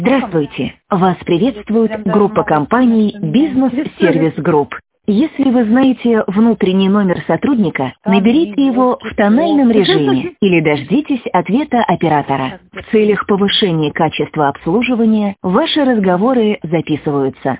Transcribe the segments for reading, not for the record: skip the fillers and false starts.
Здравствуйте! Вас приветствует группа компаний Business Service Group. Если вы знаете внутренний номер сотрудника, наберите его в тональном режиме или дождитесь ответа оператора. В целях повышения качества обслуживания ваши разговоры записываются.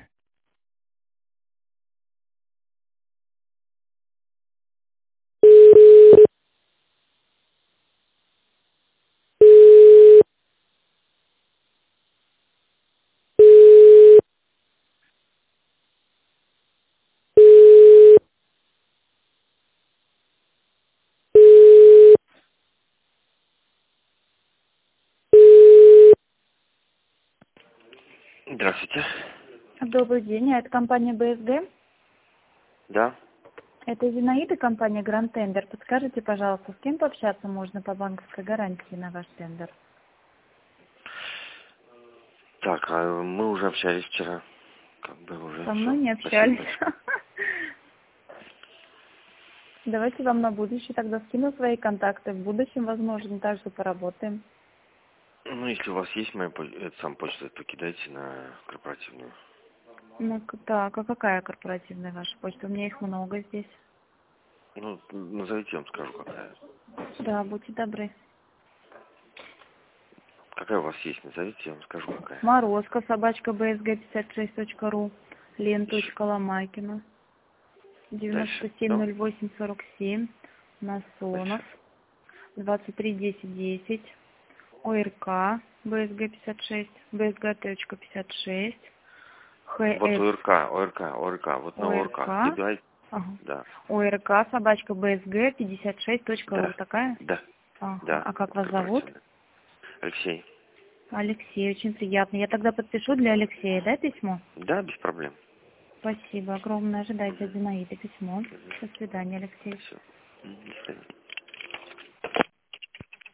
Здравствуйте. Добрый день, это компания БСГ. Да. Это Зинаида, компания Grand Tender. Подскажите, пожалуйста, с кем пообщаться можно по банковской гарантии на ваш тендер? Так, а мы уже общались вчера. Как бы уже Со мной всё. не Спасибо общались. большое. Давайте вам на будущее тогда скину свои контакты. В будущем, возможно, также поработаем. Ну, если у вас есть моя почта, то кидайте на корпоративную. Ну, так, а какая корпоративная ваша почта? У меня их много здесь. Ну, назовите, я вам скажу, какая. Да, будьте добры. Какая у вас есть, назовите, я вам скажу, какая. Морозко, собачка bsg56.ru, лен.ломакина, Дальше. Ну, 970847, Насонов, дальше. 231010, ОРК, БСГ-56, БСГ.56, Вот ХС, ОРК, вот на ОРК, ОРК. Кидайте. ага. Да. ОРК, собачка БСГ56.ру, Да. такая? Да. Ага. Да. А как Это вас зовут? корпоративная. Алексей. Алексей, очень приятно. Я тогда подпишу для Алексея, да, письмо? Да, без проблем. Спасибо огромное. Ожидайте от Зинаиды письмо. До свидания, Алексей. Все. До свидания.